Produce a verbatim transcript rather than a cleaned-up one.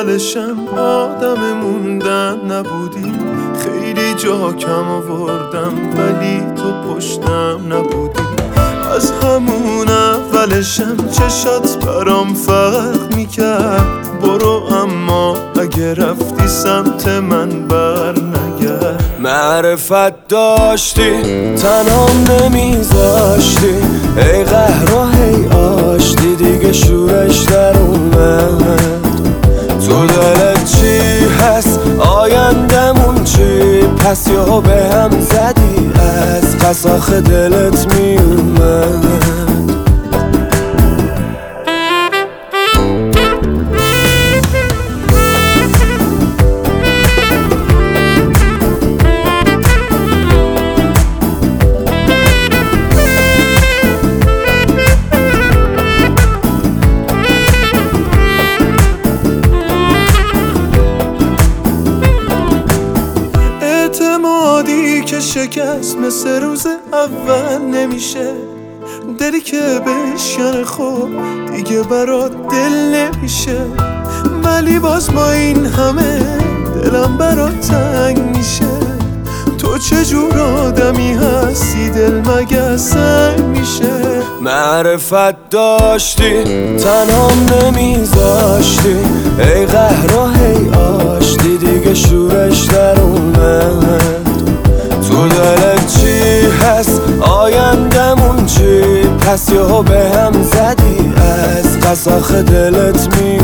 اولشم آدم موندن نبودی، خیلی جا کم آوردم ولی تو پشتم نبودی. از همون اولشم چشات برام فرق میکرد، برو اما اگه رفتی سمت من بر نگرد. معرفت داشتی تنام نمیذاشتی، ای قهر و هی آشتی دیگه شورش در اومد. تو دلت چی هست آیندمون چی، پس یا به هم زدی از قساخ دلت میومد. اعتمادی که شکست مثل روز اول نمیشه، دلی که بشکنه خب دیگه برات دل نمیشه. ولی باز با این همه دلم برات تنگ میشه. تو چجور آدمی هستی دل مگه سنگ میشه. معرفت داشتی تنام نمیذاشتی، ای قهر و هی آشتی دیگه شورش در اومد. تو دلت چی هست آیندمون چی، پس یا به هم زدی از قساخ دلت می